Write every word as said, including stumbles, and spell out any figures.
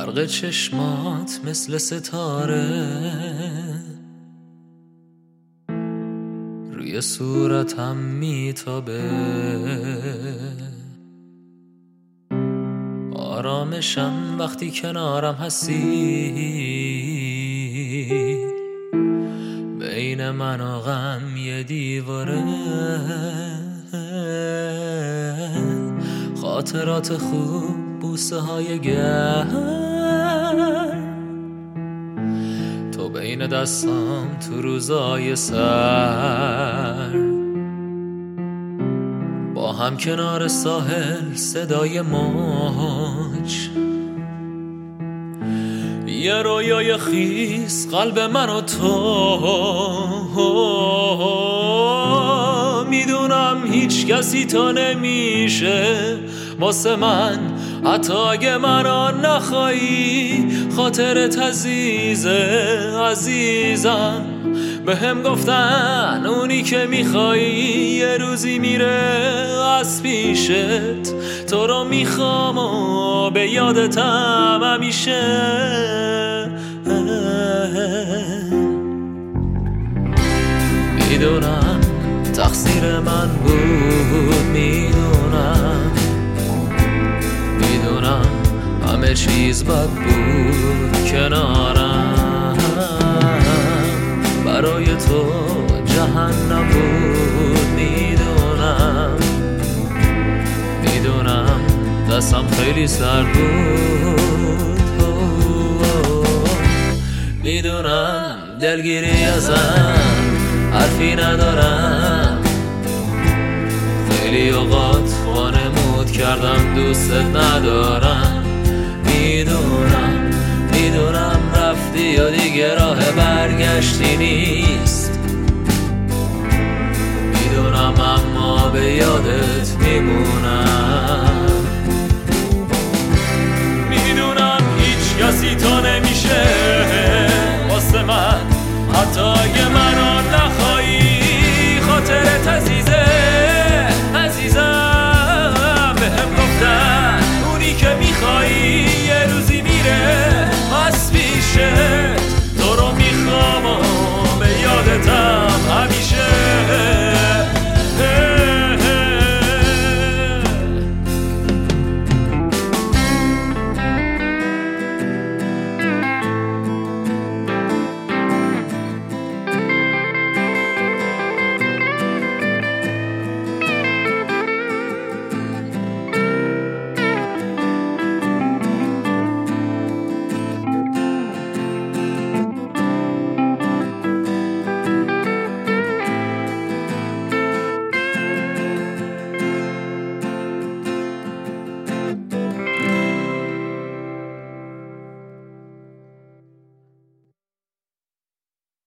برق چشمات مثل ستاره روی صورتم میتابه، آرامشم وقتی کنارم هستی، بین من و غم یه دیواره، خاطرات خوب، بوسه های گرم، تو بین دستام تو روزای سر، با هم کنار ساحل صدای موج، یه رویای خیس قلب من و تو. میدونم هیچ کسی تو نمیشه واسه من، حتی اگه منو نخوایی. خاطرت عزیزه عزیزم، به هم گفتن اونی که میخوایی یه روزی میره از پیشت. تو رو میخوام و به یادتم همیشه. میدونم تقصیر من بود، میدونم میدونم همه چیز بد بود کنارم، برای تو جهنم بود. میدونم میدونم دستم خیلی سرد بود، میدونم دلگیری ازم حرفی ندارم، خیلی اوقات وانمود کردم دوستت ندارم.